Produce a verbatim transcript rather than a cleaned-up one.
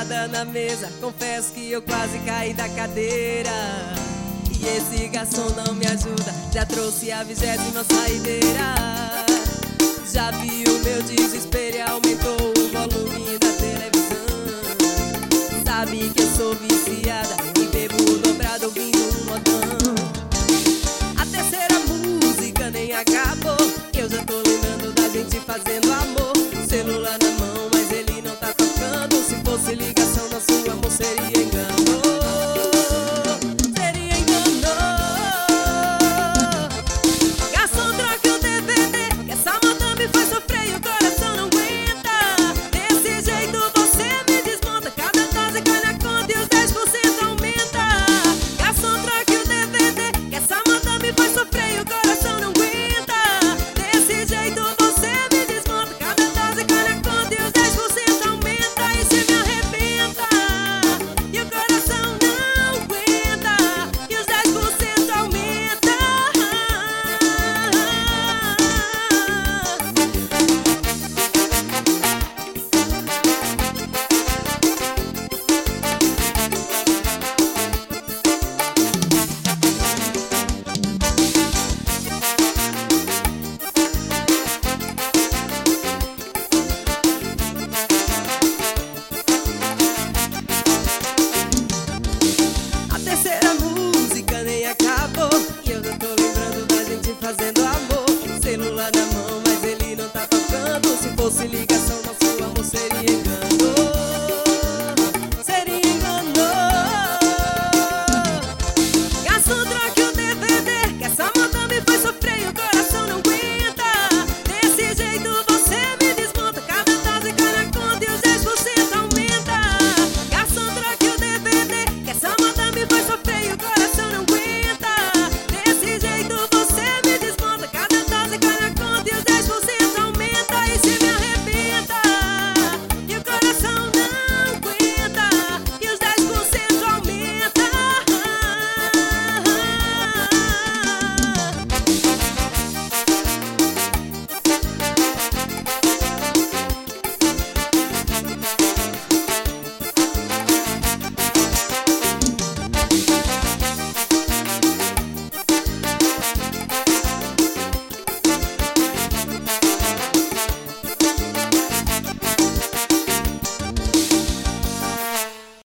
sentada na mesa, confesso que eu quase caí da cadeira. E esse garçom não me ajuda, já trouxe a vigésima saideira. Já vi o meu desespero e aumentou o volume da televisão. Sabe que eu sou viciada e bebo dobrado ouvindo um modão. A terceira música nem acabou, eu já tô lembrando da gente fazendo amor. Celular na mão, mas ele não tá tocando. Se fosse ligação, nosso amor seria